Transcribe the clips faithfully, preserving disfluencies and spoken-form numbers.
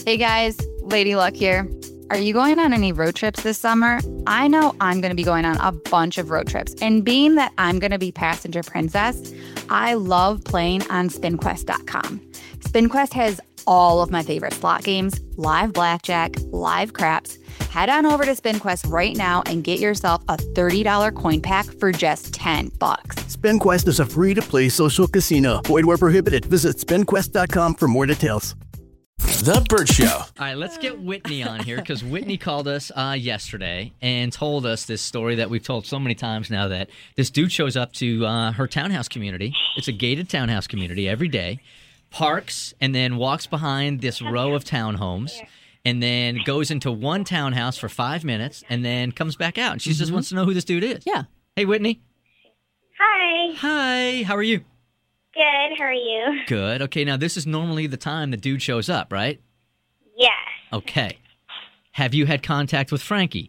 Hey guys, Lady Luck here. Are you going on any road trips this summer? I know I'm going to be going on a bunch of road trips. And being that I'm going to be passenger princess, I love playing on spin quest dot com. SpinQuest has all of my favorite slot games, live blackjack, live craps. Head on over to SpinQuest right now and get yourself a thirty dollars coin pack for just ten bucks. SpinQuest is a free-to-play social casino. Void where prohibited. Visit spin quest dot com for more details. The Burt Show. All right, let's get Whitney on here because Whitney called us uh, yesterday and told us this story that we've told so many times now, that this dude shows up to uh, her townhouse community. It's a gated townhouse community every day, parks, and then walks behind this row of townhomes, and then goes into one townhouse for five minutes and then comes back out. And she mm-hmm. just wants to know who this dude is. Yeah. Hey, Whitney. Hi. Hi. How are you? Good. How are you? Good. Okay, now this is normally the time the dude shows up, right? Yes. Okay. Have you had contact with Frankie?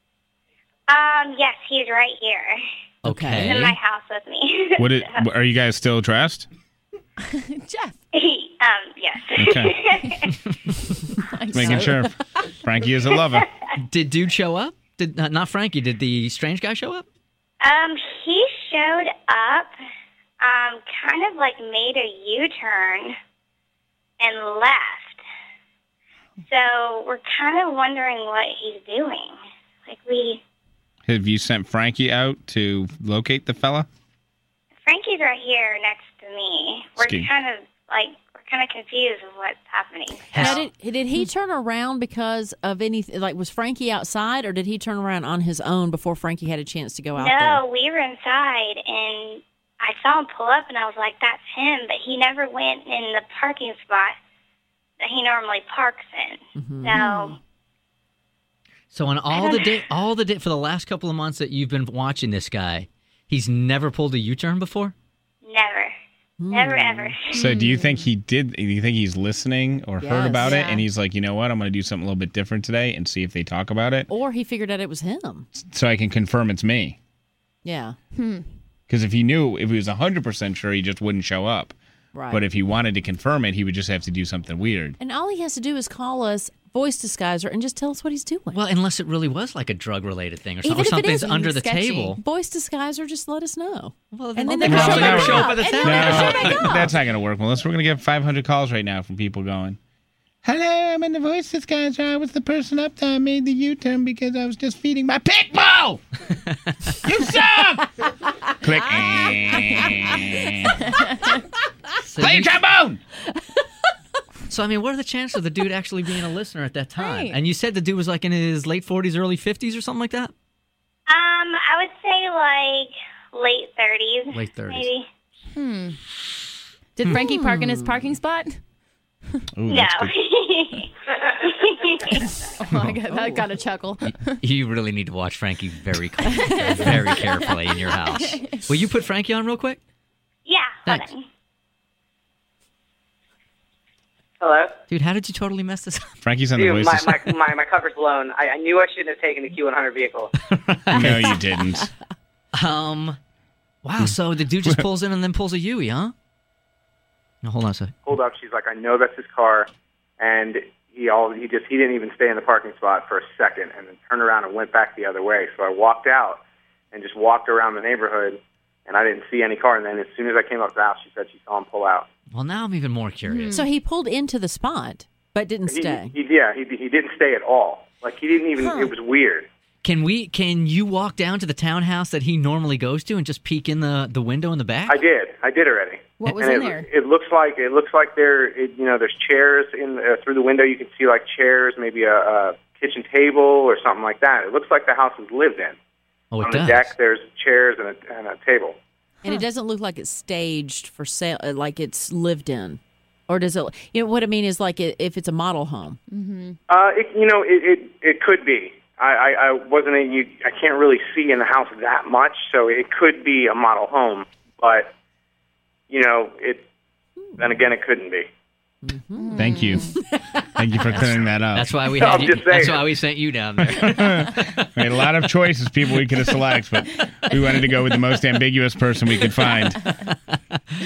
Um, yes, he's right here. Okay. He's in my house with me. What is, are you guys still dressed? Jeff. He, um, yes. Okay. Just making sure. Frankie is a lover. Did dude show up? Did uh, not Frankie, did the strange guy show up? Um, he showed up, um, kind of like made a U-turn and left. So we're kind of wondering what he's doing. Like we... Have you sent Frankie out to locate the fella? Frankie's right here next to me. We're Ski. kind of like, we're kind of confused with what's happening. Now, did, did he turn around because of anything? Like, was Frankie outside, or did he turn around on his own before Frankie had a chance to go out no, there? No, we were inside, and I saw him pull up, and I was like, that's him. But he never went in the parking spot that he normally parks in. Mm-hmm. So... So on all the day, all the day for the last couple of months that you've been watching this guy, he's never pulled a U-turn before? Never. Never, ever. So do you think he did, do you think he's listening or Yes. heard about Yeah. it, and he's like, you know what, I'm going to do something a little bit different today and see if they talk about it, Or he figured out it was him. so I can confirm it's me? Yeah. Because if he knew, if he was one hundred percent sure, he just wouldn't show up. Right. But if he wanted to confirm it, he would just have to do something weird. And all he has to do is call us, voice disguiser, and just tell us what he's doing. Well, unless it really was like a drug-related thing or, some, Even or if it something's is under the sketchy. table. Voice disguiser, just let us know. Well, and then they they never never show show up up. at the And town. they'll never show back up. That's not going to work, Melissa. We're going to get five hundred calls right now from people going, hello, I'm in the voice disguiser. I was the person up there. I made the U-turn because I was just feeding my pit bull. You suck! Click. So Play you- your trombone! So, I mean, what are the chances of the dude actually being a listener at that time? Right. And you said the dude was like in his late forties, early fifties or something like that? Um, I would say like late thirties. Late thirties. Maybe. Hmm. Did Frankie park in his parking spot? Ooh, No. that's good. Oh, I got, I got a chuckle. You really need to watch Frankie very closely, very carefully in your house. Will you put Frankie on real quick? Yeah, hold Thanks. on. Hello? Dude, how did you totally mess this up? Frankie's on the Dude, voice my, disguiser. my, my, my cover's blown. I, I knew I shouldn't have taken the Q one hundred vehicle. No, you didn't. Um, wow, so the dude just pulls in and then pulls a Yui, huh? No, hold on a second. Pulled up. She's like, I know that's his car, and he all he just he didn't even stay in the parking spot for a second, and then turned around and went back the other way. So I walked out and just walked around the neighborhood, and I didn't see any car. And then as soon as I came up to the house, she said she saw him pull out. Well, now I'm even more curious. So he pulled into the spot, but didn't He, stay. he, yeah, he he didn't stay at all. Like he didn't even. Huh. It was weird. Can we? Can you walk down to the townhouse that he normally goes to and just peek in the, the window in the back? I did. I did already. What was and in it, there? It looks like it looks like there. It, you know, there's chairs in uh, through the window. You can see like chairs, maybe a, a kitchen table or something like that. It looks like the house is lived in. Oh, it On does. the deck, there's chairs and a, and a table. And it doesn't look like it's staged for sale, uh, like it's lived in. Or does it, you know, what I mean is like it, if it's a model home. Mm-hmm. Uh, it, you know, it, it it could be. I, I, I wasn't. A, you, I can't really see in the house that much, so it could be a model home. But you know, it. Then again, it couldn't be. Mm-hmm. Thank you. Thank you for clearing that up. That's why we I'm had you, just That's saying. why we sent you down there. We had a lot of choices, people we could have selected, but we wanted to go with the most ambiguous person we could find.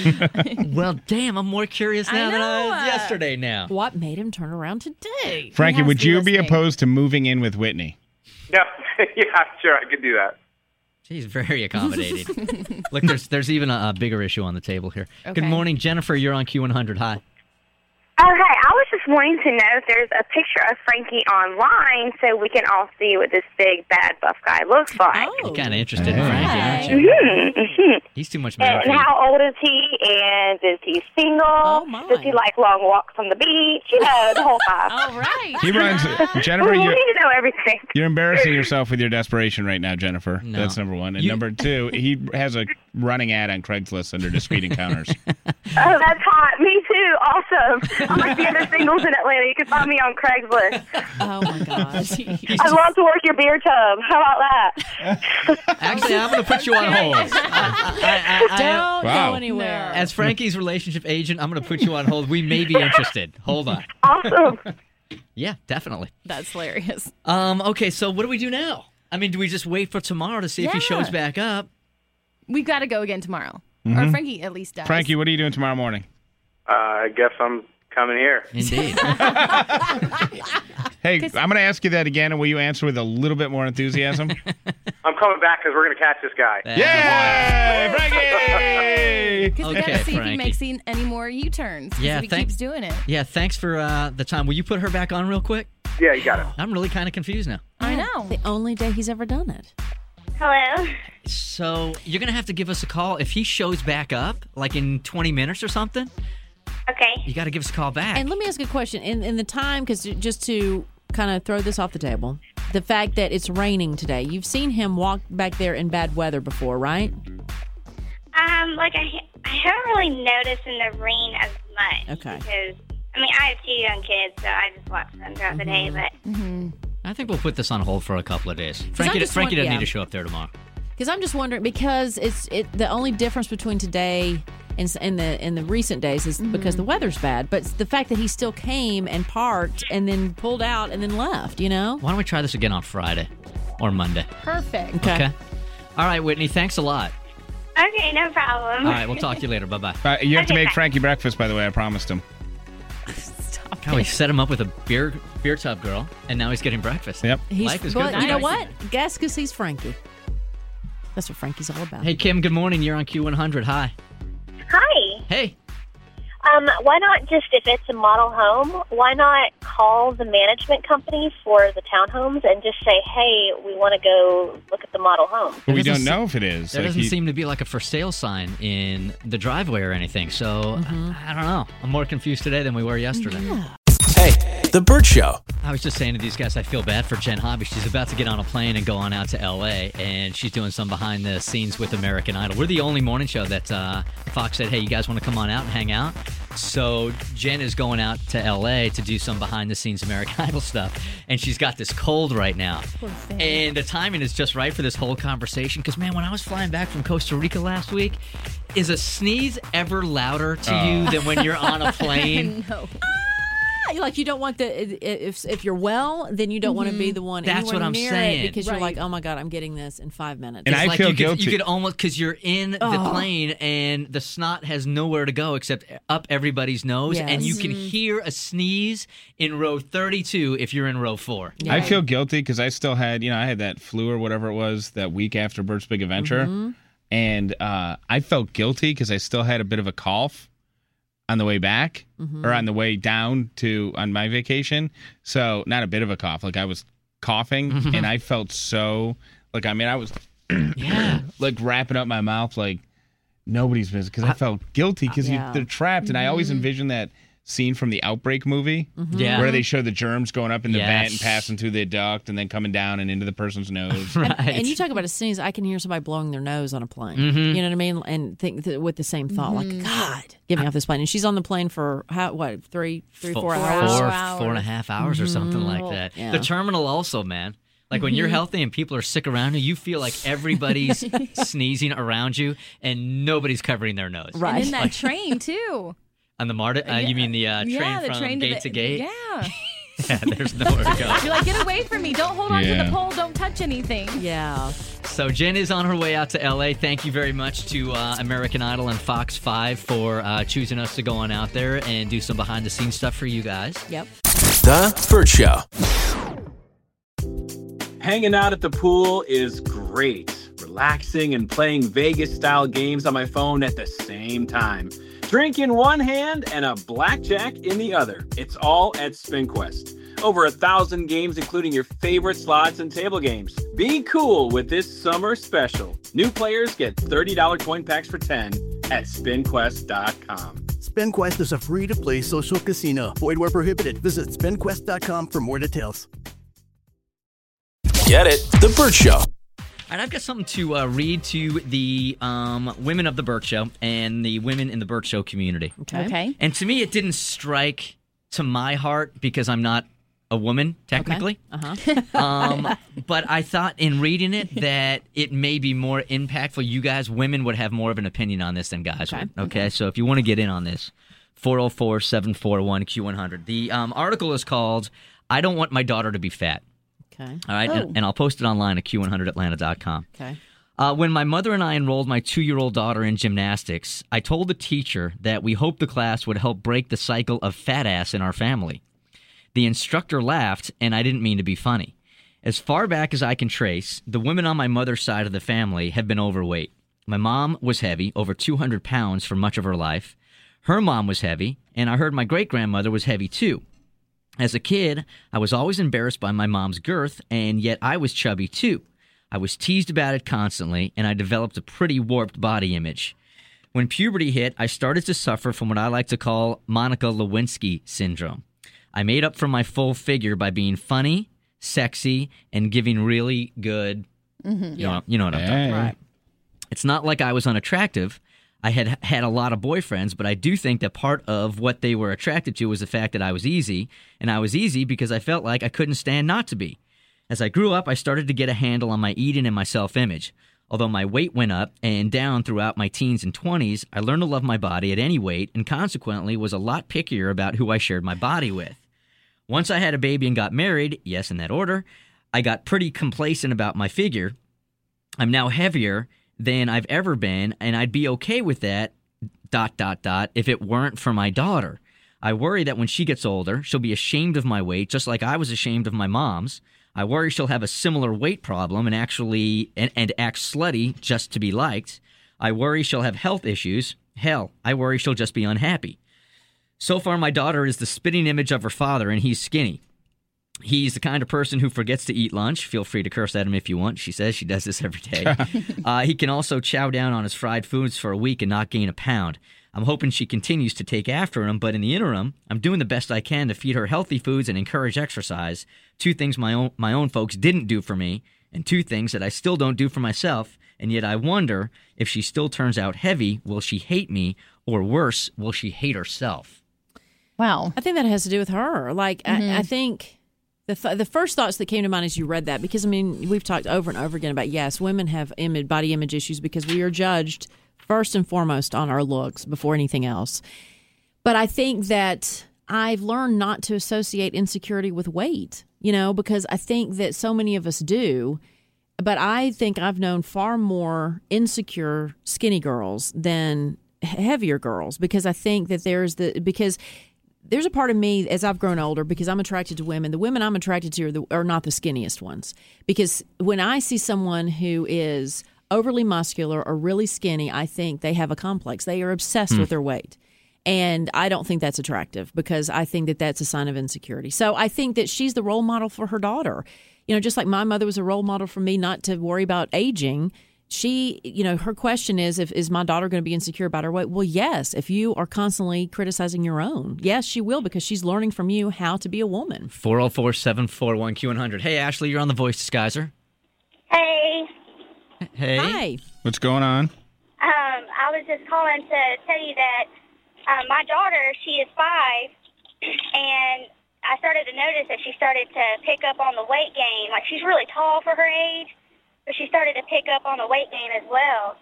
Well, damn, I'm more curious now I than I know. was yesterday now. What made him turn around today? Frankie, has would to be you be listening. opposed to moving in with Whitney? No, yeah, sure, I could do that. She's very accommodating. Look, there's there's even a, a bigger issue on the table here. Good Okay. morning, Jennifer. You're on Q one hundred. Hi. Okay, I was just wanting to know if there's a picture of Frankie online so we can all see what this big, bad, buff guy looks like. Oh. You're kind of interested in Hey. Frankie, aren't you? Mm-hmm, mm-hmm. He's too much man And for you. how old is he? And is he single? Oh, my. Does he like long walks on the beach? You know, the whole five. All right. He runs. Jennifer, we you're, need to know everything. you're embarrassing yourself with your desperation right now, Jennifer. No. That's number one. And You- number two, he has a running ad on Craigslist under Discreet Encounters. Oh, that's hot. Me too. Awesome. I'm like the other singles in Atlanta. You can find me on Craigslist. Oh, my gosh. I'd love to work your beer tub. How about that? Actually, I'm going to put you on hold. I, I, I, I, Don't Wow. go anywhere. as Frankie's relationship agent, I'm going to put you on hold. We may be interested. Hold on. Awesome. Yeah, definitely. That's hilarious. Um. Okay, so what do we do now? I mean, do we just wait for tomorrow to see if he Yeah. shows back up? We've got to go again tomorrow. Or Frankie at least does. Frankie, what are you doing tomorrow morning? Uh, I guess I'm coming here. Indeed. Hey, I'm going to ask you that again, and will you answer with a little bit more enthusiasm? I'm coming back because we're going to catch this guy. Yay, Frankie! Because we got Okay, to see if Frankie. he makes any, any more U-turns. 'cause Yeah, if he thank- keeps doing it. Yeah, thanks for uh, the time. Will you put her back on real quick? Yeah, you got it. I'm really kind of confused now. I know. The only day he's ever done it. Hello. So you're going to have to give us a call. If he shows back up, like in twenty minutes or something, Okay. you got to give us a call back. And let me ask a question. In in the time, because just to kind of throw this off the table, the fact that it's raining today, you've seen him walk back there in bad weather before, right? Um, like I, I haven't really noticed in the rain as much. Okay. Because I mean, I have two young kids, so I just watch them throughout the day. But I think we'll put this on hold for a couple of days. Frankie, just Frankie want- doesn't yeah. need to show up there tomorrow. Because I'm just wondering, because it's it the only difference between today and s- and the in the recent days is because the weather's bad. But it's the fact that he still came and parked and then pulled out and then left, you know? Why don't we try this again on Friday or Monday? Perfect. Okay. All right, Whitney, thanks a lot. okay, no problem. All right, we'll talk to you later. Bye-bye. Uh, you have to Okay, make bye. Frankie breakfast, by the way. I promised him. Stop God, we it. set him up with a beer beer tub girl, and now he's getting breakfast. Yep. He's, Life is but good. you know Nice. what? Guess because he's Frankie. That's what Frankie's all about. Hey, Kim, good morning. You're on Q one hundred. Hi. Hi. Hey. Um, why not just, if it's a model home, why not call the management company for the townhomes and just say, hey, we want to go look at the model home? But we doesn't don't se- know if it is. There Like, doesn't he- seem to be like a for sale sign in the driveway or anything. So I, I don't know. I'm more confused today than we were yesterday. Hey, The Burt Show. I was just saying to these guys, I feel bad for Jen Hobby. She's about to get on a plane and go on out to L A, and she's doing some behind the scenes with American Idol. We're the only morning show that uh, Fox said, hey, you guys want to come on out and hang out? So Jen is going out to L A to do some behind the scenes American Idol stuff, and she's got this cold right now. And the timing is just right for this whole conversation because, man, when I was flying back from Costa Rica last week, is a sneeze ever louder to you than when you're on a plane? No. Like you don't want the if if you're well, then you don't want to be the one. That's anywhere what I'm near saying. It because you're Right. like, oh my god, I'm getting this in five minutes. And It's I like feel you guilty. Could, you could almost, because you're in the Oh. plane and the snot has nowhere to go except up everybody's nose, and you Yes. can hear a sneeze in row thirty-two if you're in row four. I feel guilty because I still had, you know, I had that flu or whatever it was that week after Bert's Big Adventure. And uh, I felt guilty because I still had a bit of a cough on the way back or on the way down to on my vacation. So not a bit of a cough. Like I was coughing and I felt so like, I mean, I was Yeah. like wrapping up my mouth like nobody's business because I felt guilty because Yeah. they're trapped. And I always envision that scene from the Outbreak movie Yeah. where they show the germs going up in the vent and Yes. passing through the duct and then coming down and into the person's nose. Right. And you talk about a sneeze, I can hear somebody blowing their nose on a plane. Mm-hmm. You know what I mean? And think th- with the same thought, like, God, get me off this plane. And she's on the plane for how what three, three, Four- four four, hours. four, hours. four and a half hours or something like that. Yeah. The terminal also, man. Like when you're healthy and people are sick around you, you feel like everybody's sneezing around you and nobody's covering their nose. Right. And in that train, too. On the MARTA, uh, you mean the uh, train yeah, the from train gate the, to gate? Yeah. Yeah, there's nowhere to go. You're like, get away from me. Don't hold on to Yeah. the pole. Don't touch anything. Yeah. So Jen is on her way out to L A. Thank you very much to uh, American Idol and Fox five for uh, choosing us to go on out there and do some behind-the-scenes stuff for you guys. Yep. The Burt Show. Hanging out at the pool is great. Relaxing and playing Vegas-style games on my phone at the same time. Drink in one hand and a blackjack in the other. It's all at SpinQuest. Over a thousand games, including your favorite slots and table games. Be cool with this summer special. New players get thirty dollars coin packs for ten at spin quest dot com. SpinQuest is a free-to-play social casino. Void where prohibited. Visit spin quest dot com for more details. Get it? The Burt Show. All right, I've got something to uh, read to the um, women of the Burt Show and the women in the Burt Show community. Okay. Okay. And to me, it didn't strike to my heart because I'm not a woman, technically. Okay. Uh-huh. um, but I thought in reading it that it may be more impactful. You guys, women, would have more of an opinion on this than guys Okay. would. Okay, so if you want to get in on this, four oh four, seven four one, Q one hundred. The um, article is called, I Don't Want My Daughter to Be Fat. Okay. All right, Oh. and, and I'll post it online at Q one hundred atlanta dot com. Okay. Uh, when my mother and I enrolled my two-year-old daughter in gymnastics, I told the teacher that we hoped the class would help break the cycle of fat ass in our family. The instructor laughed, and I didn't mean to be funny. As far back as I can trace, the women on my mother's side of the family have been overweight. My mom was heavy, over two hundred pounds for much of her life. Her mom was heavy, and I heard my great-grandmother was heavy too. As a kid, I was always embarrassed by my mom's girth, and yet I was chubby too. I was teased about it constantly, and I developed a pretty warped body image. When puberty hit, I started to suffer from what I like to call Monica Lewinsky syndrome. I made up for my full figure by being funny, sexy, and giving really good, Mm-hmm. you know, you know what I'm talking Hey. about. Right. It's not like I was unattractive. I had had a lot of boyfriends, but I do think that part of what they were attracted to was the fact that I was easy, and I was easy because I felt like I couldn't stand not to be. As I grew up, I started to get a handle on my eating and my self-image. Although my weight went up and down throughout my teens and twenties, I learned to love my body at any weight and consequently was a lot pickier about who I shared my body with. Once I had a baby and got married, yes, in that order, I got pretty complacent about my figure. I'm now heavier than I've ever been, and I'd be okay with that, dot, dot, dot, if it weren't for my daughter. I worry that when she gets older, she'll be ashamed of my weight, just like I was ashamed of my mom's. I worry she'll have a similar weight problem and actually and, and act slutty just to be liked. I worry she'll have health issues. Hell, I worry she'll just be unhappy. So far, my daughter is the spitting image of her father, and he's skinny. He's the kind of person who forgets to eat lunch. Feel free to curse at him if you want. She says she does this every day. uh, he can also chow down on his fried foods for a week and not gain a pound. I'm hoping she continues to take after him, but in the interim, I'm doing the best I can to feed her healthy foods and encourage exercise, two things my own my own folks didn't do for me, and two things that I still don't do for myself, and yet I wonder if she still turns out heavy, will she hate me, or worse, will she hate herself? Wow. I think that has to do with her. Like, I, I think the th- the first thoughts that came to mind as you read that, because, I mean, we've talked over and over again about, yes, women have image, body image issues because we are judged first and foremost on our looks before anything else. But I think that I've learned not to associate insecurity with weight, you know, because I think that so many of us do. But I think I've known far more insecure skinny girls than heavier girls, because I think that there's the, because there's a part of me as I've grown older, because I'm attracted to women. The women I'm attracted to are, the, are not the skinniest ones, because when I see someone who is overly muscular or really skinny, I think they have a complex. They are obsessed Hmm. with their weight. And I don't think that's attractive, because I think that that's a sign of insecurity. So I think that she's the role model for her daughter. You know, just like my mother was a role model for me not to worry about aging. She, you know, her question is, if is my daughter going to be insecure about her weight? Well, yes. If you are constantly criticizing your own, yes, she will, because she's learning from you how to be a woman. four oh four, seven four one, Q one hundred. Hey, Ashley, you're on The Voice Disguiser. Hey, Hey. Hi. What's going on? um, I was just calling to tell you that um, my daughter, she is five, and I started to notice that she started to pick up on the weight gain. Like, she's really tall for her age, but she started to pick up on the weight gain as well.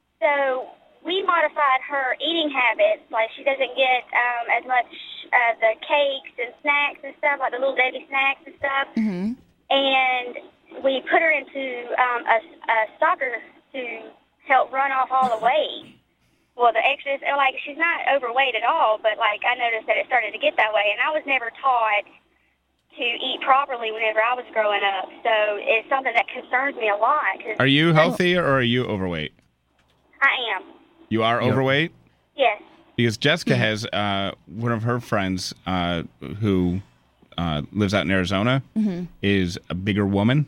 So we modified her eating habits. Like, she doesn't get um, as much of the cakes and snacks and stuff, like the little baby snacks and stuff. Mm-hmm. And we put her into um, a, a soccer to help run off all the weight. Well, the extras, like, she's not overweight at all, but, like, I noticed that it started to get that way. And I was never taught to eat properly whenever I was growing up. So it's something that concerns me a lot. 'Cause Are you healthy or are you overweight? I am. You are You're- overweight? Yes. Because Jessica has uh, one of her friends uh, who uh, lives out in Arizona Mm-hmm. is a bigger woman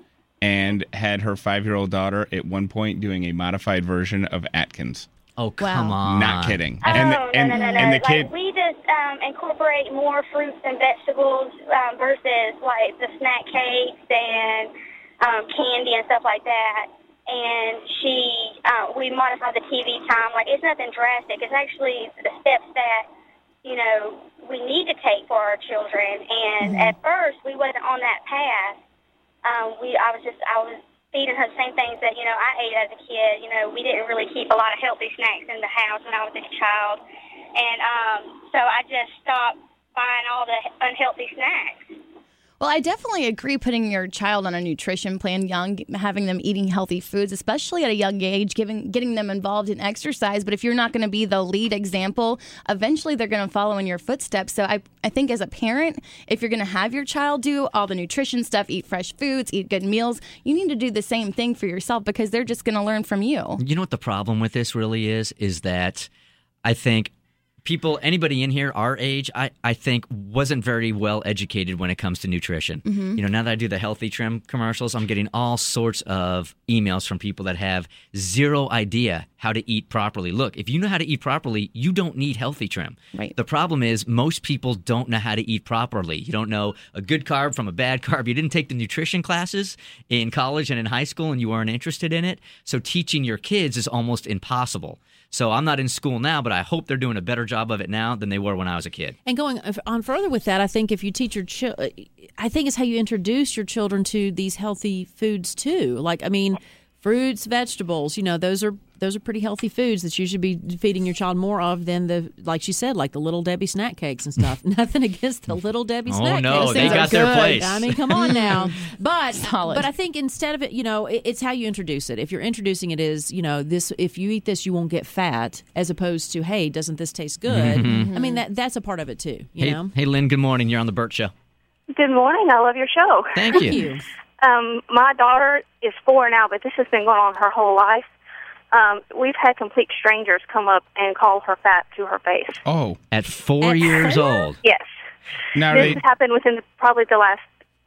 and had her five-year-old daughter at one point doing a modified version of Atkins. Oh, come on. Not kidding. Oh, and, no, and, no, no, no. and the Like, kid, we just um, incorporate more fruits and vegetables um, versus, like, the snack cakes and um, candy and stuff like that. And she, uh, we modify the T V time. Like, it's nothing drastic. It's actually the steps that, you know, we need to take for our children. And Mm-hmm. at first, we wasn't on that path. Um, we, I was just, I was feeding her the same things that, you know, I ate as a kid. You know, we didn't really keep a lot of healthy snacks in the house when I was a child. And um, so I just stopped buying all the unhealthy snacks. Well, I definitely agree putting your child on a nutrition plan young, having them eating healthy foods, especially at a young age, giving, getting them involved in exercise. But if you're not going to be the lead example, eventually they're going to follow in your footsteps. So I, I think as a parent, if you're going to have your child do all the nutrition stuff, eat fresh foods, eat good meals, you need to do the same thing for yourself because they're just going to learn from you. You know what the problem with this really is? Is that I think people, anybody in here our age, I, I think wasn't very well educated when it comes to nutrition. Mm-hmm. You know, now that I do the Healthy Trim commercials, I'm getting all sorts of emails from people that have zero idea how to eat properly. Look, if you know how to eat properly, you don't need Healthy Trim. Right. The problem is most people don't know how to eat properly. You don't know a good carb from a bad carb. You didn't take the nutrition classes in college and in high school and you weren't interested in it. So teaching your kids is almost impossible. So I'm not in school now, but I hope they're doing a better job of it now than they were when I was a kid. And going on further with that, I think if you teach your children, I think it's how you introduce your children to these healthy foods too. Like, I mean, fruits, vegetables, you know, those are those are pretty healthy foods that you should be feeding your child more of than the, like she said, like the Little Debbie snack cakes and stuff. Nothing against the Little Debbie Oh, snack no, cakes. they Things got are their good. place. I mean, come on now. But Solid. but I think instead of it, you know, it, it's how you introduce it. If you're introducing it as, you know, this, if you eat this, you won't get fat, as opposed to, hey, doesn't this taste good? Mhm. I mean, that that's a part of it too. You Hey, know. hey, Lynn, good morning. You're on the Burt Show. Good morning. I love your show. Thank you. Um, my daughter is four now, but this has been going on her whole life. Um, we've had complete strangers come up and call her fat to her face. oh, At four years old. Yes. now are This they, has happened within the, probably the last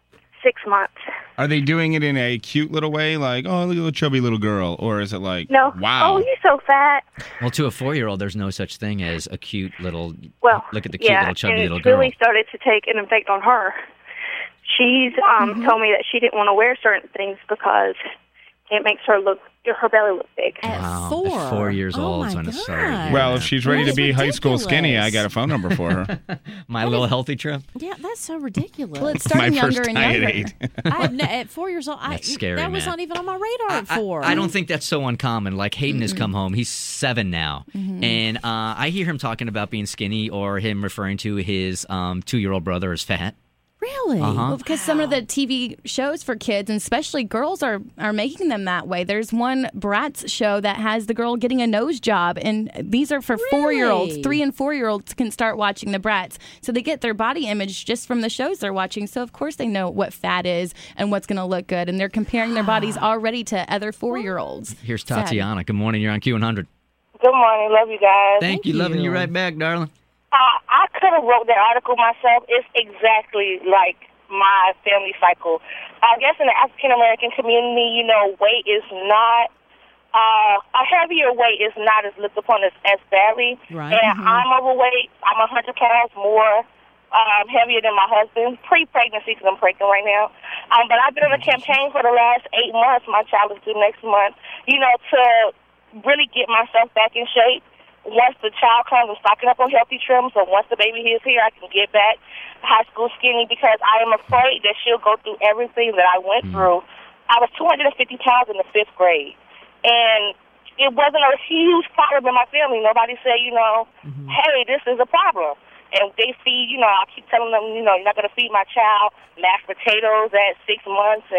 six months. are they doing it in a cute little way, like, oh, look at the chubby little girl? Or is it like, No. wow. Oh, you're so fat. Well, to a four-year-old, there's no such thing as a cute little, Well, look at the cute yeah, little chubby and little it's girl. really started to take an effect on her. She's um, told me that she didn't want to wear certain things because it makes her look, her belly look big. At Wow, four. At four years Oh, old my is when it God. started. Well, if she's ready That to be is high school skinny, I ridiculous. got a phone number for her. My little healthy trim. Yeah, that's so ridiculous. Well, it's My starting first younger and diet younger. aid. I have ne- at four years old, I, That's scary, that was man. not even on my radar at I- four. I, don't think that's so uncommon. Like Hayden has come home. He's seven now. And uh, I hear him talking about being skinny or him referring to his um, two-year-old brother as fat. Really? Uh-huh. Well, because some of the T V shows for kids, and especially girls, are are making them that way. There's one Bratz show that has the girl getting a nose job, and these are for four-year-olds. Really? Three and four-year-olds can start watching the Bratz, so they get their body image just from the shows they're watching. So of course they know what fat is and what's going to look good, and they're comparing their bodies already to other four-year-olds. Here's Sad. Tatiana. Good morning. You're on Q one hundred. Good morning. Love you guys. Thank, you. Loving you right back, darling. Uh, I could have wrote that article myself. It's exactly like my family cycle. I guess in the African American community, you know, weight is not uh, a heavier weight is not as looked upon as, as badly. Right. And Mhm. I'm overweight. I'm a hundred pounds more um, heavier than my husband. Pre-pregnancy, because I'm pregnant right now. Um, but I've been on a campaign for the last eight months. My child is due next month. You know, to really get myself back in shape. Once the child comes, I'm stocking up on Healthy Trim, so once the baby is here, I can get back high school skinny because I am afraid that she'll go through everything that I went mm. through. I was two hundred fifty pounds in the fifth grade, and it wasn't a huge problem in my family. Nobody said, you know, mm-hmm. hey, this is a problem. And they feed, you know, I keep telling them, you know, you're not going to feed my child mashed potatoes at six months and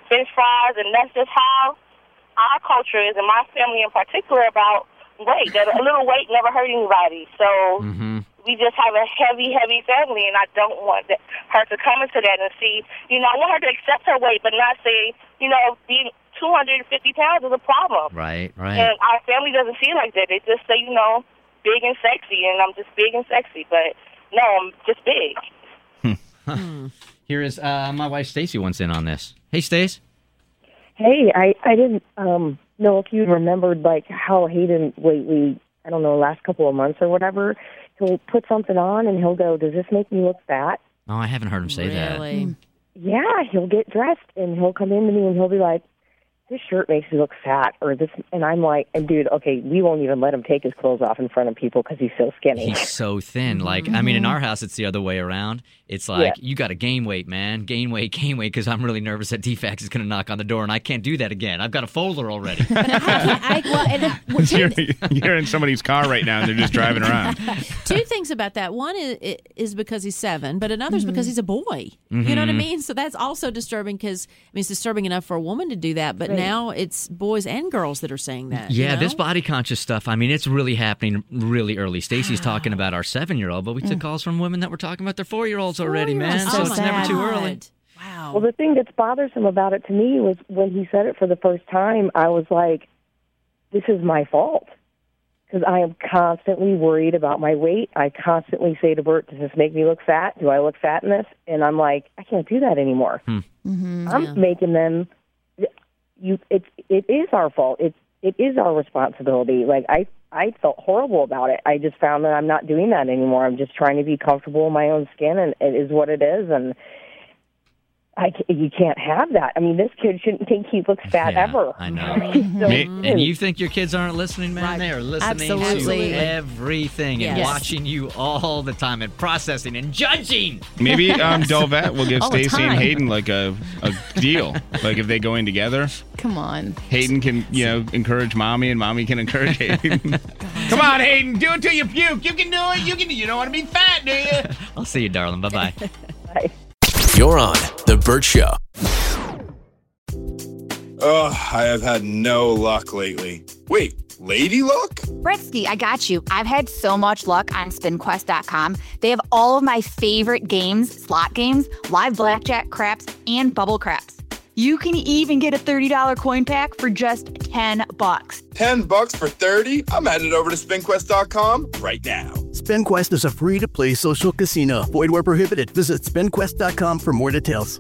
French fries, and that's just how our culture is, and my family in particular, about weight. That a little weight never hurt anybody. So Mm-hmm. we just have a heavy, heavy family, and I don't want that, her to come into that and see, you know, I want her to accept her weight, but not say, you know, being two hundred fifty pounds is a problem. Right, right. And our family doesn't see it like that. They just say, you know, big and sexy, and I'm just big and sexy. But no, I'm just big. Here is uh, my wife Stacy wants in on this. Hey, Stace. Hey, I, I didn't um, know if you remembered, like, how Hayden lately, I don't know, last couple of months or whatever, he'll put something on and he'll go, does this make me look fat? Oh, I haven't heard him say Really? that. Yeah, he'll get dressed and he'll come into me and he'll be like, this shirt makes me look fat, or this, and I'm like, and dude, okay, we won't even let him take his clothes off in front of people because he's so skinny. He's so thin. Like, I mean, in our house, it's the other way around. It's like, Yeah. you got to gain weight, man. Gain weight, gain weight, because I'm really nervous that D FAX is going to knock on the door, and I can't do that again. I've got a folder already. I, well, and, uh, well, two, You're, you're in somebody's car right now and they're just driving around. two things about that. One is, is because he's seven, but another is because he's a boy. You know what I Mhm. mean? So that's also disturbing because, I mean, it's disturbing enough for a woman to do that, but Right. now it's boys and girls that are saying that. you Yeah, know? this body conscious stuff, I mean, it's really happening really early. Stacy's talking about our seven-year-old, but we took calls from women that were talking about their four-year-olds already, man. Four-year-olds. So Oh, it's never too God. early. Wow. Well, the thing that's bothersome about it to me was when he said it for the first time, I was like, this is my fault. Because I am constantly worried about my weight. I constantly say to Bert, does this make me look fat? Do I look fat in this? And I'm like, I can't do that anymore. Hmm. Mm-hmm, I'm yeah. making them, you, it's, it is our fault. It's, it is our responsibility. Like, I, I felt horrible about it. I just found that I'm not doing that anymore. I'm just trying to be comfortable in my own skin, and it is what it is. And I, ca- you can't have that. I mean, this kid shouldn't think he looks fat Yeah, ever. I know. He's so Me- thin. And you think your kids aren't listening, man? Right. They are listening Absolutely. to everything and Yes. watching you all the time and processing and judging. Maybe um, Dolvett will give All the Stacy and time. Hayden like a, a deal. Like if they go in together, Come on. Hayden can, you know, encourage mommy and mommy can encourage Hayden. Come on, Hayden, do it till you puke. You can do it. You can. You don't want to be fat, do you? I'll see you, darling. Bye-bye. You're on The Burt Show. Ugh, I have had no luck lately. Wait, lady luck? Bretsky, I got you. I've had so much luck on spin quest dot com. They have all of my favorite games, slot games, live blackjack, craps, and bubble craps. You can even get a thirty dollars coin pack for just ten bucks. Ten bucks for thirty? I'm headed over to spin quest dot com right now. SpinQuest is a free-to-play social casino. Void where prohibited. Visit spin quest dot com for more details.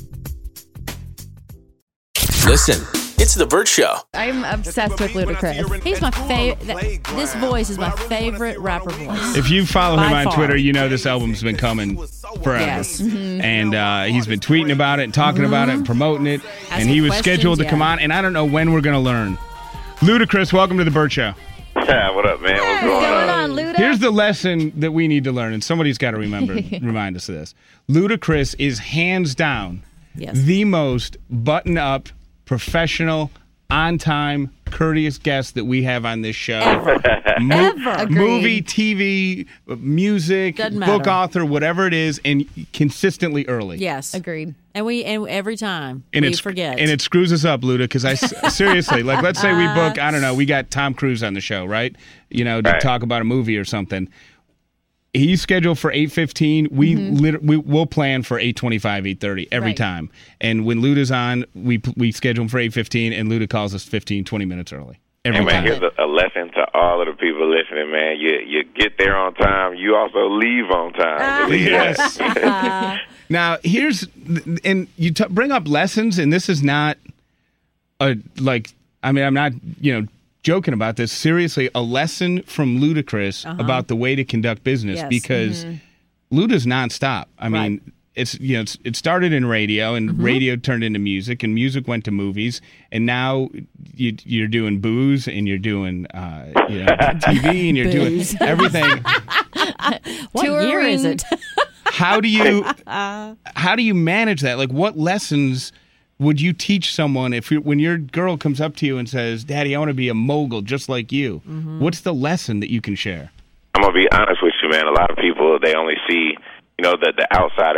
Listen, it's The Burt Show. I'm obsessed with Ludacris. He's my favorite. This voice is my favorite rapper voice. If you follow him By on far. Twitter, you know this album's been coming forever. Yes. Mhm. And uh, he's been tweeting about it and talking about it and promoting it. and Asking he was questions, scheduled to come yeah. on, and I don't know when we're going to learn. Ludacris, welcome to The Burt Show. What up, man? What's What's going on, Luda? Here's the lesson that we need to learn, and somebody's got to remember, remind us of this. Ludacris is hands down Yes. the most button-up, professional, on-time, courteous guest that we have on this show. Ever. Mo- Ever. Agreed. Movie, T V, music, Doesn't book matter. author, whatever it is, and consistently early. Yes. Agreed. And we and every time And we it's forget. and it screws us up, Luda, because I s- seriously, like, let's say we book, I don't know, we got Tom Cruise on the show, right? You know, to Right. talk about a movie or something. He's scheduled for eight fifteen. We Mm-hmm. lit- we will plan for eight twenty-five, eight thirty every Right. time. And when Luda's on, we we schedule him for eight fifteen, and Luda calls us fifteen, twenty minutes early. Every Hey, man, time. here's a, a lesson to all of the people listening, man. You you get there on time. You also leave on time. Believe Yes. that. Now, here's, and you t- bring up lessons, and this is not a, like, I mean, I'm not, you know, joking about this. Seriously, a lesson from Ludacris Uh-huh. about the way to conduct business, Yes. because Mhm. Luda's nonstop. I mean, Right. it's, you know, it's, it started in radio, and Mm-hmm. radio turned into music, and music went to movies, and now you, you're doing booze, and you're doing, uh, you know, T V, and you're Booze. doing everything. What year is it? How do you how do you manage that? Like, what lessons would you teach someone if you, when your girl comes up to you and says, "Daddy, I want to be a mogul just like you"? Mm-hmm. What's the lesson that you can share? I'm gonna be honest with you, man. A lot of people, they only see, you know, the the outside of things,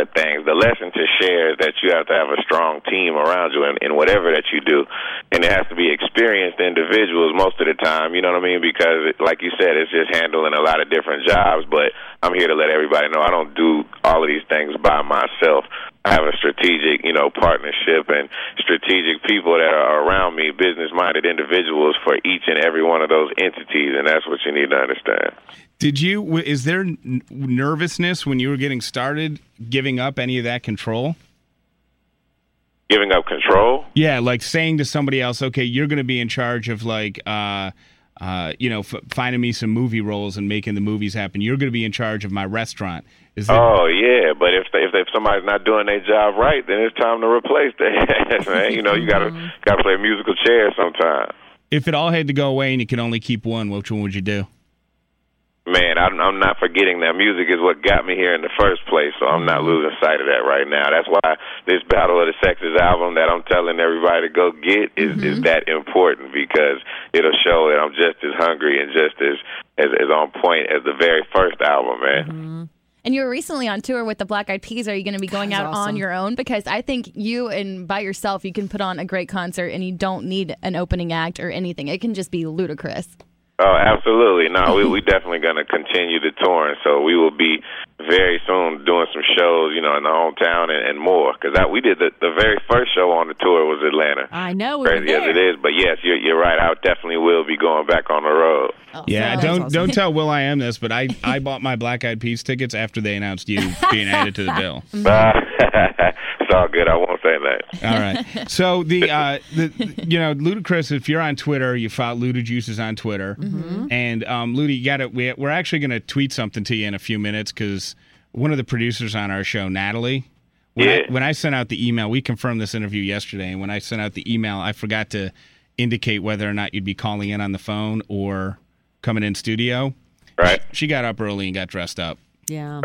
the lesson to share is that you have to have a strong team around you in, in whatever that you do. And it has to be experienced individuals most of the time, you know what I mean? Because, like you said, it's just handling a lot of different jobs. But I'm here to let everybody know I don't do all of these things by myself. I have a strategic, you know, partnership and strategic people that are around me, business-minded individuals for each and every one of those entities, and that's what you need to understand. Did you, is there n- nervousness when you were getting started, giving up any of that control? Giving up control? Yeah, like saying to somebody else, okay, you're going to be in charge of, like, uh, uh, you know, f- finding me some movie roles and making the movies happen. You're going to be in charge of my restaurant. Is that- oh, yeah, but if if, if somebody's not doing their job right, then it's time to replace that, man. You know, you got to got to play a musical chair sometime. If it all had to go away and you could only keep one, which one would you do? Man, I'm, I'm not forgetting that music is what got me here in the first place, so I'm not losing sight of that right now. That's why this Battle of the Sexes album that I'm telling everybody to go get is, mm-hmm. is that important, because it'll show that I'm just as hungry and just as, as, as on point as the very first album, man. Mm-hmm. And you were recently on tour with the Black Eyed Peas. Are you going to be going out awesome. on your own? Because I think you and by yourself, you can put on a great concert and you don't need an opening act or anything. It can just be ludicrous. Oh, absolutely. No, we we definitely going to continue the touring. So we will be very soon doing some shows, you know, in the hometown and, and more. Because we did the, the very first show on the tour was Atlanta. I know. We Crazy as it is. But yes, you're, you're right. I definitely will be going back on the road. Oh, yeah, so don't awesome. don't tell Will I am this, but I, I bought my Black Eyed Peas tickets after they announced you being added to the bill. It's all good. I won't say that. All right. So the uh, the you know, Ludacris, if you're on Twitter, you follow Ludajuice on Twitter, mm-hmm. and um, Luda, you got to we, we're actually going to tweet something to you in a few minutes because one of the producers on our show, Natalie. When, yeah. I, when I sent out the email, we confirmed this interview yesterday, and when I sent out the email, I forgot to indicate whether or not you'd be calling in on the phone or coming in studio. Right. She got up early and got dressed up. Yeah.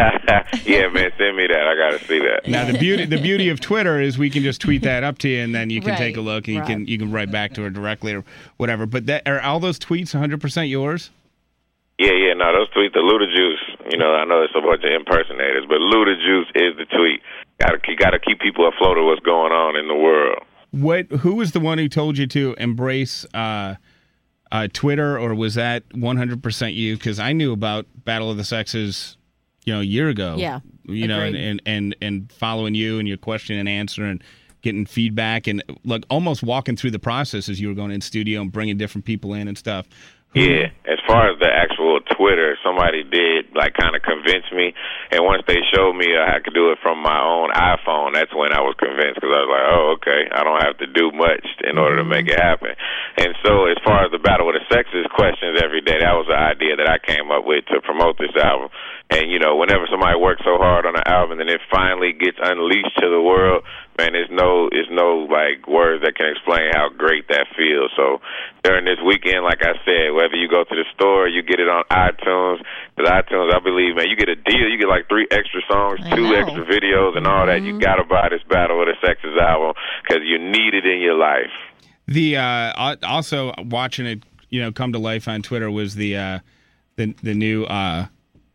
Yeah, man, send me that. I got to see that. Now the beauty the beauty of Twitter is we can just tweet that up to you, and then you can right. take a look and right. you can you can write back to her directly or whatever. But that are all those tweets one hundred percent yours? Yeah, yeah, no, those tweets, the Ludajuice, you know, I know it's a bunch of impersonators, but Ludajuice is the tweet. Gotta, you got to keep people afloat of what's going on in the world. What? Who was the one who told you to embrace uh, uh, Twitter, or was that one hundred percent you? Because I knew about Battle of the Sexes, you know, a year ago. Yeah, you know, and, and and and following you and your question and answer and getting feedback and like almost walking through the process as you were going in studio and bringing different people in and stuff. Who, yeah, as far as the actual Twitter, somebody did like kind of convince me, and once they showed me I could do it from my own iPhone, that's when I was convinced, because I was like, oh, okay, I don't have to do much in order to make it happen. And so as far as the Battle of the Sexes questions every day, that was the idea that I came up with to promote this album. And, you know, whenever somebody works so hard on an album and it finally gets unleashed to the world, man, there's no, there's no, like, words that can explain how great that feels. So during this weekend, like I said, whether you go to the store, you get it on iTunes, because iTunes, I believe, man, you get a deal. You get, like, three extra songs, I two know. extra videos, and all that. You got to buy this Battle of the Sexes album because you need it in your life. The uh, also watching it, you know, come to life on Twitter was the uh, the the new uh,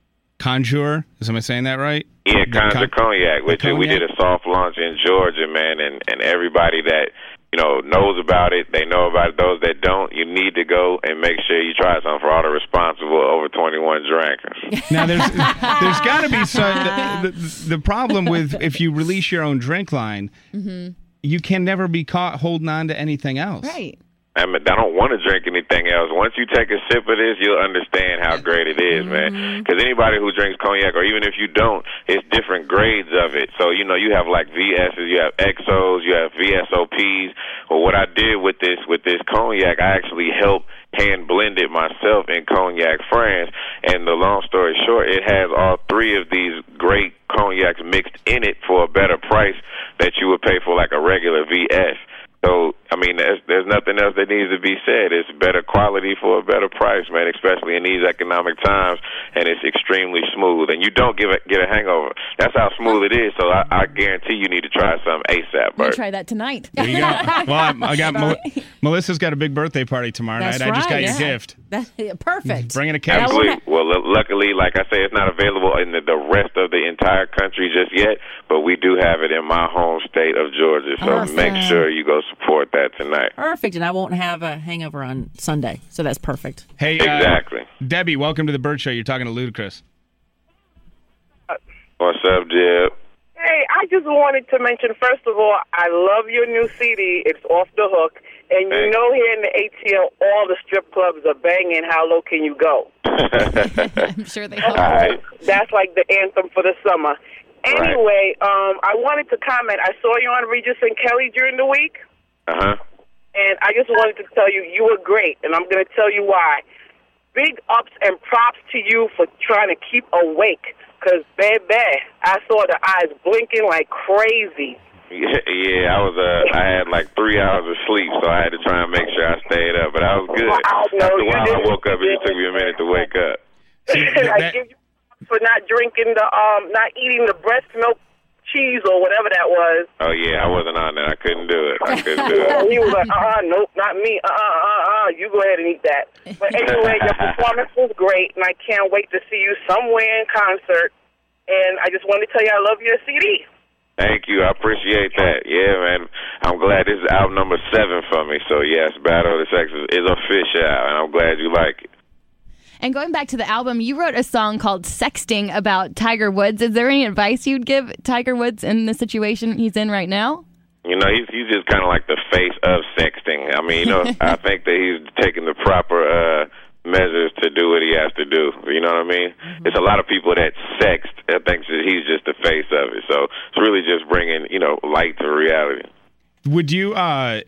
Conjure. Is am I saying that right? Yeah, The Conjure con- Cognac, which Cognac? we did a soft launch in Georgia, man, and, and everybody that, you know, knows about it, they know about it. Those that don't, you need to go and make sure you try something for all the responsible over twenty-one drinkers. Now, there's there's got to be some. The, the, the problem with if you release your own drink line, Mm-hmm. you can never be caught holding on to anything else. Right. I mean, I don't want to drink anything else. Once you take a sip of this, you'll understand how great it is, man. Because anybody who drinks cognac, or even if you don't, it's different grades of it. So, you know, you have like V S's, you have X Os, you have V S O Ps. Well, what I did with this with this cognac, I actually helped hand blend it myself in Cognac France. And the long story short, it has all three of these great cognacs mixed in it for a better price that you would pay for like a regular V S. So, I mean, there's, there's nothing else that needs to be said. It's better quality for a better price, man, especially in these economic times, and it's extremely smooth. And you don't give a, get a hangover. That's how smooth it is, so I, I guarantee you need to try some ASAP, I'm going Bert. to try that tonight. There you go. Well, I, I got Mo- Melissa's got a big birthday party tomorrow That's night. I just got right, your yeah. gift. That, yeah, perfect. Bringing a cake. Absolutely. Well, lu- luckily, like I say, it's not available in the, the rest of the entire country just yet, but we do have it in my home state of Georgia. So Awesome. make sure you go support that tonight. Perfect, and I won't have a hangover on Sunday, so that's perfect. Hey, uh, Exactly. Debbie, welcome to the Burt Show. You're talking to Ludacris. What's up, Jeb? Hey, I just wanted to mention, first of all, I love your new C D. It's Off the Hook. And you Thanks. know here in the A T L, all the strip clubs are banging How Low Can You Go? I'm sure they All are. right. That's like the anthem for the summer. Anyway, um, I wanted to comment. I saw you on Regis and Kelly during the week, Uh-huh. and I just wanted to tell you, you were great, and I'm going to tell you why. Big ups and props to you for trying to keep awake, because, baby, I saw the eyes blinking like crazy. Yeah, yeah, I was. Uh, I had like three hours of sleep, so I had to try and make sure I stayed up. But I was good. No, After a you while, I didn't. woke up. It just took me a minute to wake up. I give you for not drinking the, um, not eating the breast milk cheese or whatever that was. Oh yeah, I wasn't on that. I couldn't do it. I couldn't do And it. he was like, uh-uh, nope, not me. Uh-uh, uh-uh, you go ahead and eat that. But anyway, your performance was great, and I can't wait to see you somewhere in concert. And I just wanted to tell you I love your C D. Thank you. I appreciate that. Yeah, man. I'm glad this is album number seven for me. So yes, Battle of the Sexes is official, and I'm glad you like it. And going back to the album, you wrote a song called Sexting about Tiger Woods. Is there any advice you'd give Tiger Woods in the situation he's in right now? You know, he's he's just kind of like the face of sexting. I mean, you know, I think that he's taking the proper uh, measures to do what he has to do. You know what I mean? Mm-hmm. It's a lot of people that sext that thinks that he's just the face of it. So it's really just bringing, you know, light to reality. Would you, uh,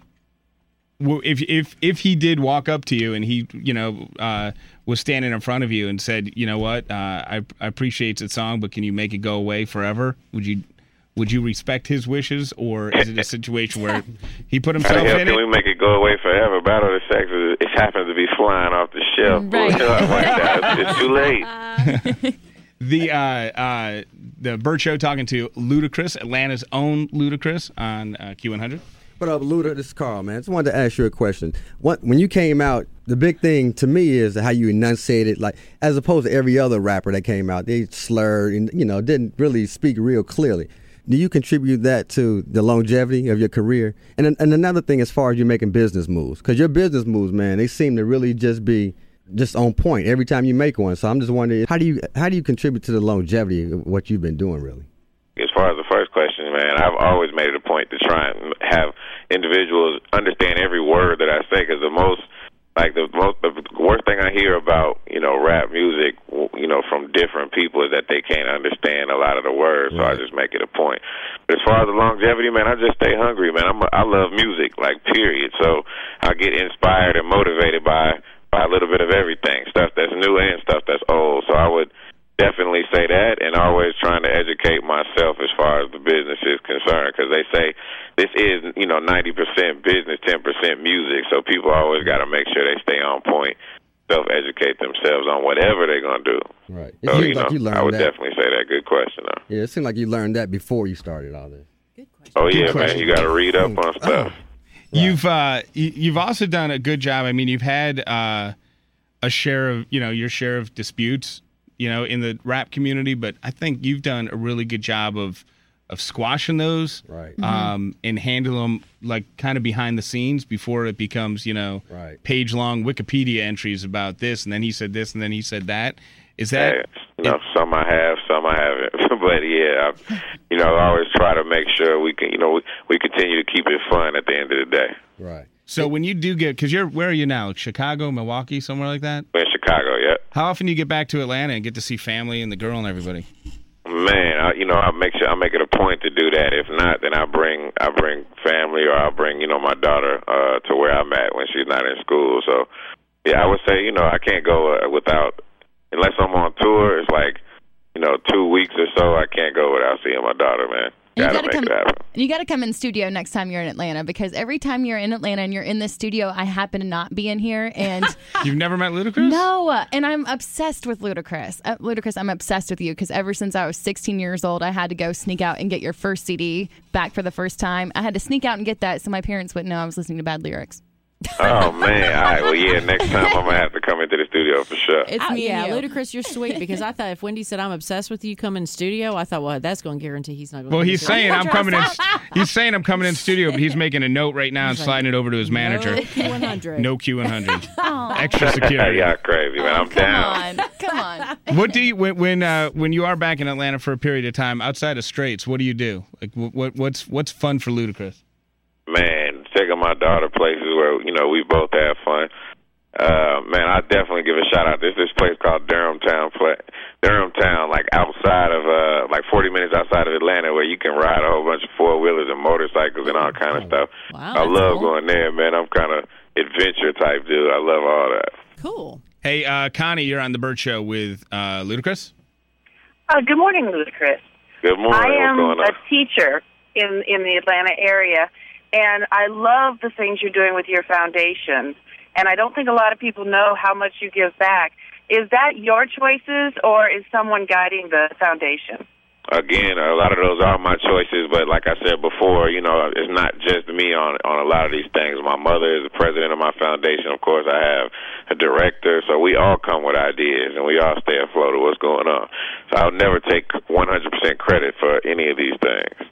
w- if if if he did walk up to you and he, you know, uh, was standing in front of you and said, you know what, uh, I, I appreciate the song, but can you make it go away forever? Would you? Would you respect his wishes, or is it a situation where he put himself How the hell in can it? we make it go away forever? Battle of the Sexes, it happens to be flying off the shelf. Right. Like that. It's too late. The uh, uh, the Burt Show talking to Ludacris, Atlanta's own Ludacris on uh, Q one hundred. What up, Luda? This is Carl, man. Just wanted to ask you a question. What, when you came out, the big thing to me is how you enunciated, like, as opposed to every other rapper that came out. They slurred and, you know, didn't really speak real clearly. Do you contribute that to the longevity of your career? And and another thing, as far as you making business moves, because your business moves, man, they seem to really just be just on point every time you make one. So I'm just wondering, how do you how do you contribute to the longevity of what you've been doing, really? As far as the first question, man, I've always made it a point to try and have individuals understand every word that I say, because the most, like the most, the worst thing I hear about, you know, rap music, you know, from different people is that they can't understand a lot of the words. So I just make it a point. But as far as the longevity, man, I just stay hungry, man. I'm a, I love music, like period. So I get inspired and motivated by by a little bit of everything, stuff that's new and stuff that's old. So I would definitely say that, and always trying to educate myself as far as the business is concerned, because they say this is, you know, ninety percent business, ten percent music, so people always got to make sure they stay on point, self-educate themselves on whatever they're going to do. Right. It So, seems you know, like you learned I would that. definitely say that. Good question, though. Yeah, it seemed like you learned that before you started all this. Oh, Good yeah, question. man, you got to read up on stuff. You've uh, you, you've also done a good job. I mean, you've had uh, a share of, you know, your share of disputes, you know, in the rap community, but I think you've done a really good job of of squashing those, right? Um, and handle them like kind of behind the scenes before it becomes, you know, right. page long Wikipedia entries about this, and then he said this, and then he said that. Is that? Yeah, you know, some I have, some I haven't. But yeah, I, you know, I always try to make sure we can, you know, we, we continue to keep it fun at the end of the day. Right. So when you do get, because you're, where are you now? Chicago, Milwaukee, somewhere like that? We're in Chicago, yeah. How often do you get back to Atlanta and get to see family and the girl and everybody? Man, I, you know, I make sure I make it a point to do that. If not, then I bring I bring family, or I bring, you know, my daughter uh, to where I'm at when she's not in school. So yeah, I would say, you know, I can't go uh, without, unless I'm on tour. It's like, you know, two weeks or so. I can't go without seeing my daughter, man. You Gotta gotta make come, it happen. you got to come in studio next time you're in Atlanta, because every time you're in Atlanta and you're in this studio, I happen to not be in here. And You've never met Ludacris? no, and I'm obsessed with Ludacris. Uh, Ludacris, I'm obsessed with you, because ever since I was sixteen years old, I had to go sneak out and get your first C D back for the first time. I had to sneak out and get that so my parents wouldn't know I was listening to bad lyrics. Oh man! All right. Well, yeah. Next time I'm gonna have to come into the studio for sure. It's me yeah, Ludacris, you're sweet because I thought if Wendy said I'm obsessed with you, come in studio. I thought, well, that's going to guarantee he's not going. Well, to he's saying I'm coming in. He's saying I'm coming in studio, but he's making a note right now and sliding it over to his manager. No Q one hundred. No Q one hundred. Oh. Extra security. Yeah, crazy man. I'm Come down. on, come on. What do you when when uh, when you are back in Atlanta for a period of time outside of Straits? What do you do? Like what, what what's what's fun for Ludacris? Man, taking my daughter places where you know we both have fun. Uh, man, I definitely give a shout out. There's this place called Durham Town, play, Durham Town, like outside of, uh, like forty minutes outside of Atlanta, where you can ride a whole bunch of four wheelers and motorcycles and all kind of stuff. Wow, I love cool. going there, man. I'm kind of adventure type dude. I love all that. Cool. Hey, uh, Connie, you're on the Burt Show with uh, Ludacris. Uh, good morning, Ludacris. Good morning. I am What's going on? a teacher in in the Atlanta area, and I love the things you're doing with your foundation. And I don't think a lot of people know how much you give back. Is that your choices, or is someone guiding the foundation? Again, a lot of those are my choices, but like I said before, you know, it's not just me on on a lot of these things. My mother is the president of my foundation. Of course, I have a director, so we all come with ideas, and we all stay afloat of what's going on. So I'll never take one hundred percent credit for any of these things.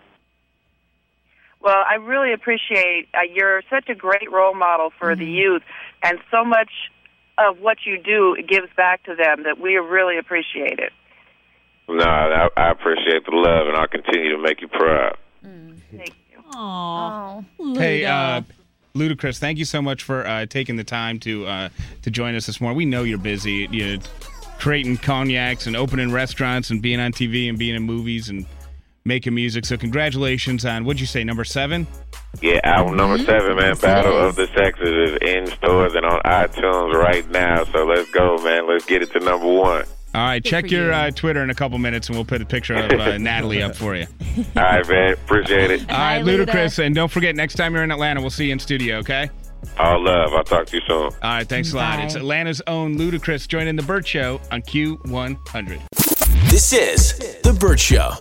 Well, I really appreciate uh, you're such a great role model for the youth, and so much of what you do gives back to them that we really appreciate it. No, I, I appreciate the love, and I'll continue to make you proud. Thank you. Aww. Hey, uh, Ludacris, thank you so much for uh, taking the time to uh, to join us this morning. We know you're busy, you know, creating cognacs and opening restaurants and being on T V and being in movies and making music. So congratulations on, what'd you say, number seven? Yeah, album number seven, man. Battle of the Sexes is in stores and on iTunes right now. So let's go, man. Let's get it to number one. All right, check your uh, Twitter in a couple minutes, and we'll put a picture of uh, Natalie up for you. All right, man. Appreciate it. All right, Ludacris, and don't forget, next time you're in Atlanta, we'll see you in studio, okay? All love. I'll talk to you soon. All right, thanks a lot. Bye. It's Atlanta's own Ludacris joining The Burt Show on Q one hundred. This is The Burt Show.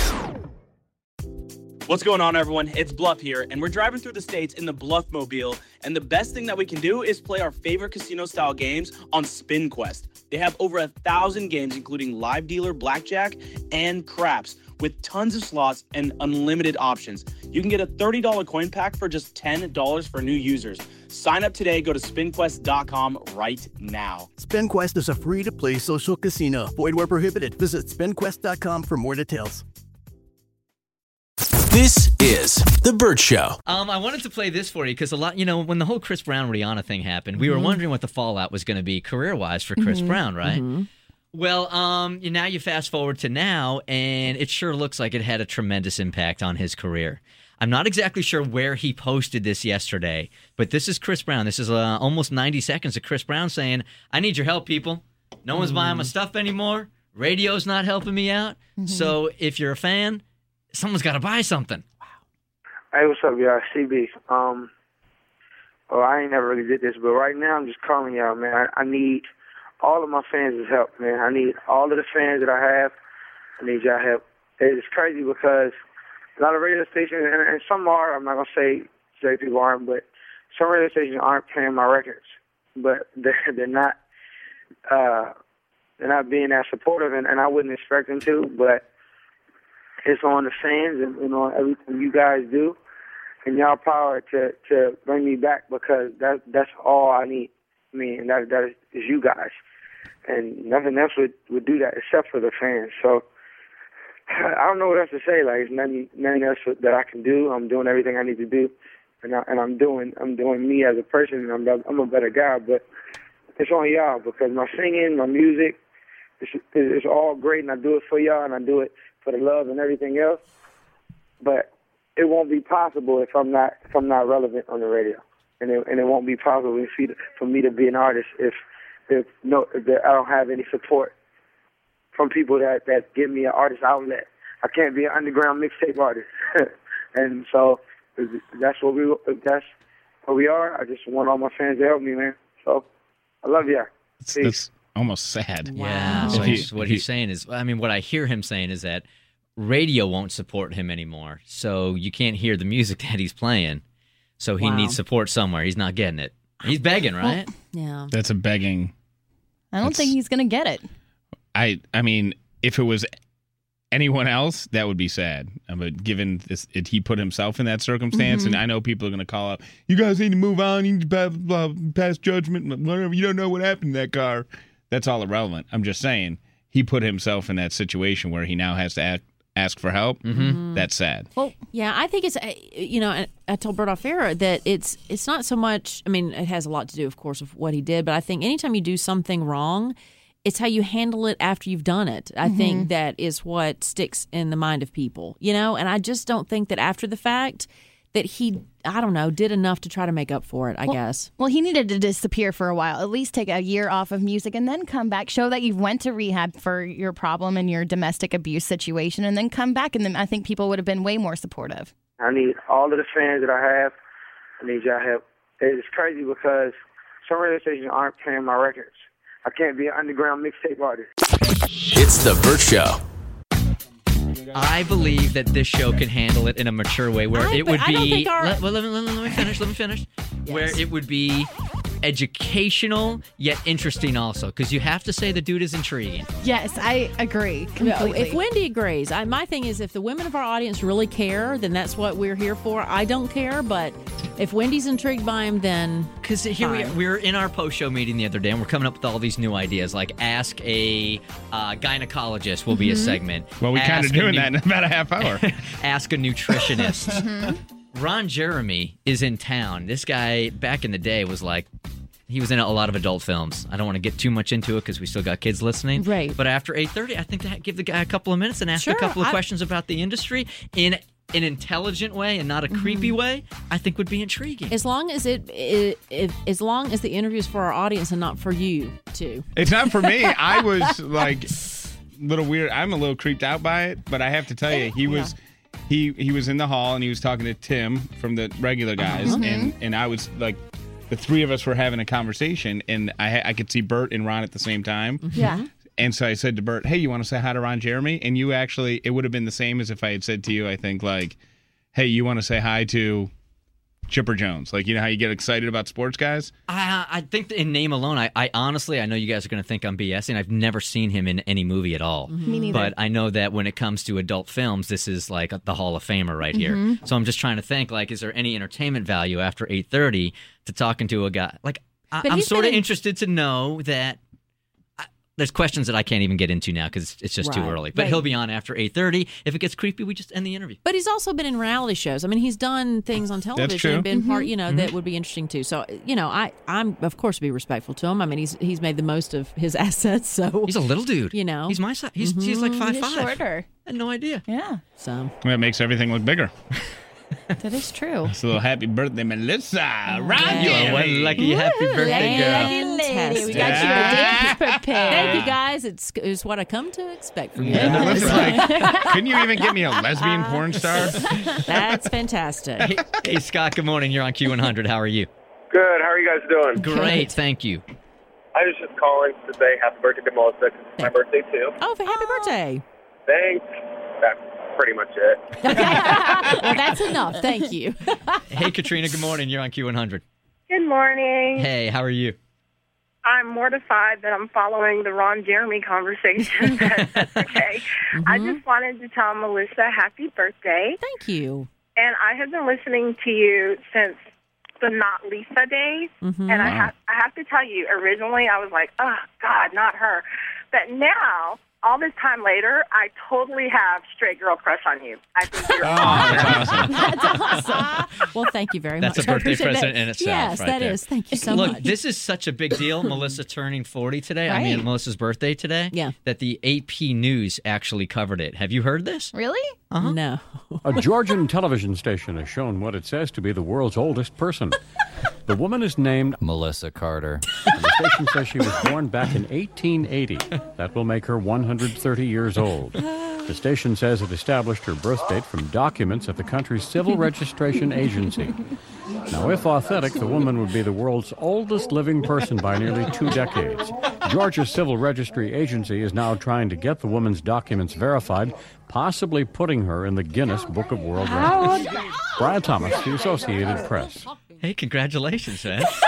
What's going on, everyone? It's Bluff here, and we're driving through the states in the Bluffmobile, and the best thing that we can do is play our favorite casino-style games on SpinQuest. They have over a thousand games, including live dealer blackjack and craps, with tons of slots and unlimited options. You can get a thirty dollars coin pack for just ten dollars for new users. Sign up today. Go to spin quest dot com right now. SpinQuest is a free-to-play social casino. Void where prohibited. Visit spin quest dot com for more details. This is The Burt Show. Um, I wanted to play this for you because a lot, you know, when the whole Chris Brown Rihanna thing happened, we were Mhm. wondering what the fallout was going to be career-wise for Chris Mhm. Brown, right? Mhm. Well, um, you, now you fast forward to now, and it sure looks like it had a tremendous impact on his career. I'm not exactly sure where he posted this yesterday, but this is Chris Brown. This is uh, almost ninety seconds of Chris Brown saying, I need your help, people. No one's buying my stuff anymore. Radio's not helping me out. So if you're a fan, someone's got to buy something. Hey, what's up, y'all? C B. Um, well, I ain't never really did this, but right now I'm just calling y'all, man. I, I need all of my fans' help, man. I need all of the fans that I have. I need y'all help. It's crazy because a lot of radio stations, and, and some are, I'm not going to say straight people aren't, but some radio stations aren't playing my records. But they're, they're not uh, they're not being as supportive, and, and I wouldn't expect them to, but it's on the fans and, and on everything you guys do and y'all power to, to bring me back because that that's all I need. I mean, and that that is you guys. And nothing else would, would do that except for the fans. So I don't know what else to say. Like, there's nothing, nothing else that I can do. I'm doing everything I need to do, and I, and I'm doing I'm doing me as a person. And I'm I'm a better guy, but it's on y'all because my singing, my music, it's, it's all great, and I do it for y'all, and I do it for the love and everything else. But it won't be possible if I'm not if I'm not relevant on the radio, and it, and it won't be possible for me to be an artist if if no if I don't have any support from people that that give me an artist outlet. I can't be an underground mixtape artist, and so that's what we that's what we are. I just want all my fans to help me, man. So I love y'all. That's, that's almost sad. Yeah. If So he- he's- what if he's he- saying is, I mean, what I hear him saying is that radio won't support him anymore. So you can't hear the music that he's playing. So he Wow. needs support somewhere. He's not getting it. He's begging, right? Yeah. That's a begging. I don't That's- think he's going to get it. I I mean, if it was anyone else, that would be sad. Uh, But given this, it, he put himself in that circumstance, Mhm. and I know people are going to call up, you guys need to move on, you need to pass, blah, pass judgment, whatever. You don't know what happened to that car. That's all irrelevant. I'm just saying, he put himself in that situation where he now has to act, ask for help. Mhm. That's sad. Well, yeah, I think it's uh, you know, I, I told Bert off air that it's it's not so much. I mean, it has a lot to do, of course, with what he did. But I think anytime you do something wrong, it's how you handle it after you've done it. I Mhm. think that is what sticks in the mind of people, you know. And I just don't think that after the fact that he, I don't know, did enough to try to make up for it. I Well- guess. Well, he needed to disappear for a while, at least take a year off of music and then come back, show that you went to rehab for your problem and your domestic abuse situation, and then come back. And then I think people would have been way more supportive. I need all of the fans that I have. I need y'all help. It's crazy because some radio stations aren't playing my records. I can't be an underground mixtape artist. It's The Bert Show. I believe that this show can handle it in a mature way where I- it but would I don't be. think our- let, well, let, me, let, me, let me finish. Let me finish. Where it would be educational yet interesting also, because you have to say the dude is intriguing. Yes, I agree No, completely. if Wendy agrees, I, my thing is if the women of our audience really care, then that's what we're here for. I don't care, but if Wendy's intrigued by him, then Because here we, we were in our post-show meeting the other day, and we're coming up with all these new ideas, like ask a uh, gynecologist will be a Mhm. segment. Well, we kind Ask of a doing nu- that in about a half hour. Ask a nutritionist. Ron Jeremy is in town. This guy, back in the day, was like, he was in a lot of adult films. I don't want to get too much into it because we still got kids listening. Right. But after eight thirty, I think that give the guy a couple of minutes and ask Sure, a couple of I- questions about the industry in an intelligent way and not a creepy way, I think would be intriguing. as long as it, it, it as long as the interview is for our audience and not for you too. It's not for me. I was like a little weird. I'm a little creeped out by it, but I have to tell you, he was he he was in the hall and he was talking to Tim from the regular guys, Uh-huh. and and I was like, the three of us were having a conversation, and I ha- I could see Bert and Ron at the same time. Yeah. And so I said to Bert, hey, you want to say hi to Ron Jeremy? And you actually, it would have been the same as if I had said to you, I think, like, hey, you want to say hi to Chipper Jones? Like, you know how you get excited about sports guys? I, I think that in name alone, I, I honestly, I know you guys are going to think I'm BSing. I've never seen him in any movie at all. Me neither. But I know that when it comes to adult films, this is like the Hall of Famer right here. Mhm. So I'm just trying to think, like, is there any entertainment value after eight thirty to talking to a guy? Like, I, But I'm he's sort of been in- interested to know that. I, there's questions that I can't even get into now because it's just too Right. early. But Right. he'll be on after eight thirty. If it gets creepy, we just end the interview. But he's also been in reality shows. I mean, he's done things on television true. and been part, Mhm. you know, Mhm. that would be interesting too. So, you know, I, I'm of course be respectful to him. I mean, he's he's made the most of his assets. So He's a little dude. You know, He's my size. He's, he's like Mhm. five He's five. shorter. I had no idea. Yeah, So That makes everything look bigger. that is true. It's a little happy birthday, Melissa. Ron You are one Jeremy. lucky happy birthday girl. Fantastic. We got you a dance prepared. Thank you guys. It's it's what I come to expect from you. Yeah, no, guys. listen, like, couldn't you even give me a lesbian porn star? That's fantastic. Hey, hey, Scott, good morning. You're on Q one hundred. How are you? Good. How are you guys doing? Great, thank you. I was just calling to say happy birthday to Melissa 'cause it's my birthday too. Oh, for happy birthday. Thanks. That's pretty much it. Well, that's enough. Thank you. Hey, Katrina, good morning. You're on Q one hundred. Good morning. Hey, how are you? I'm mortified that I'm following the Ron Jeremy conversation. but That's okay. I just wanted to tell Melissa happy birthday. Thank you. And I have been listening to you since the Not Lisa days. Mhm. And I Wow. have I have to tell you, originally I was like, oh, God, not her. But now, all this time later, I totally have straight girl crush on you. I think you're awesome. That's awesome. Well, thank you very That's much. a I birthday appreciate present that. in itself. Yes, right that there. is. Thank you so Look, much. this is such a big deal. Melissa turning forty today. I mean, Right. Melissa's birthday today. Yeah. That the A P News actually covered it. Have you heard this? Really? Uh-huh. No. A Georgian television station has shown what it says to be the world's oldest person. The woman is named Melissa Carter. And the station says she was born back in eighteen eighty. That will make her one hundred thirty years old. The station says it established her birth date from documents at the country's civil registration agency. Now, if authentic, the woman would be the world's oldest living person by nearly two decades. Georgia's civil registry agency is now trying to get the woman's documents verified, possibly putting her in the Guinness Book of World Records. Brian Thomas, The Associated Press. Hey, congratulations, man.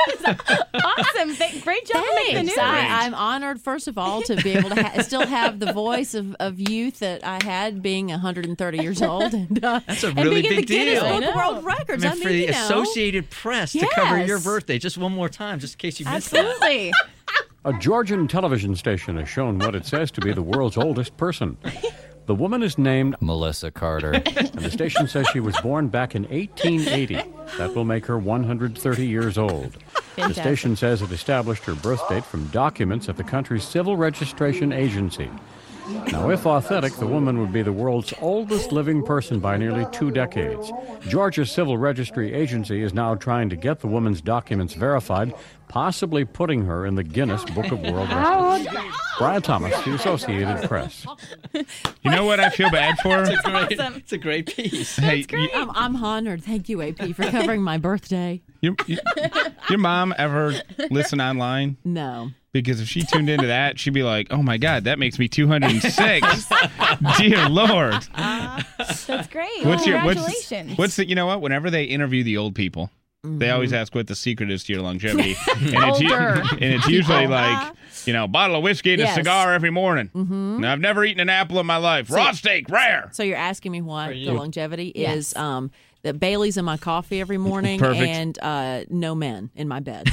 Awesome. Th- Great job on making the news. I, I'm honored, first of all, to be able to ha- still have the voice of, of youth that I had being one hundred thirty years old. And, uh, That's a and really being in big the Guinness deal. Book of World Records. I I mean, mean, for the you know. Associated Press to cover your Yes. birthday just one more time, just in case you missed Absolutely. A Georgian television station has shown what it says to be the world's oldest person. The woman is named Melissa Carter. And the station says she was born back in eighteen eighty. That will make her one hundred thirty years old. The Fantastic. station says it established her birth date from documents at the country's civil registration agency. Now, if authentic, the woman would be the world's oldest living person by nearly two decades. Georgia's Civil Registry Agency is now trying to get the woman's documents verified, possibly putting her in the Guinness Book of World Records. Brian Thomas, The Associated Press. You know what I feel bad for? It's a great, it's a great piece. Hey, you- I'm, I'm honored. Thank you, A P, for covering my birthday. your, your, your mom ever listen online? No. Because if she tuned into that, she'd be like, oh my God, that makes me two hundred six. Dear Lord. That's great. What's your, what's, Congratulations. what's the, you know what? Whenever they interview the old people, they always ask what the secret is to your longevity. and, it's, u- Older and it's usually people. like, you know, a bottle of whiskey and Yes. a cigar every morning. Mhm. Now, I've never eaten an apple in my life. So- Raw steak, rare. So you're asking me what you? the longevity Yes. is? Um, the Bailey's in my coffee every morning, Perfect. and uh, no men in my bed.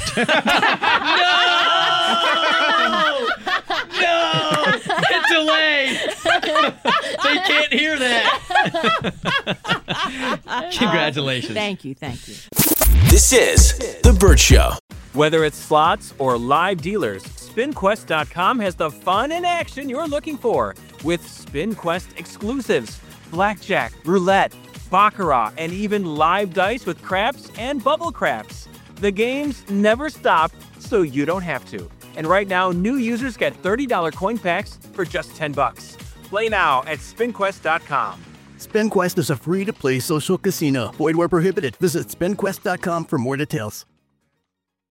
No! Hit delay! They can't hear that. Congratulations. Thank you, thank you. This is The Burt Show. Whether it's slots or live dealers, spin quest dot com has the fun and action you're looking for with SpinQuest exclusives, blackjack, roulette, baccarat, and even live dice with craps and bubble craps. The games never stop, so you don't have to. And right now, new users get thirty dollars coin packs for just ten bucks. Play now at spin quest dot com. SpinQuest is a free-to-play social casino. Void where prohibited. Visit spin quest dot com for more details.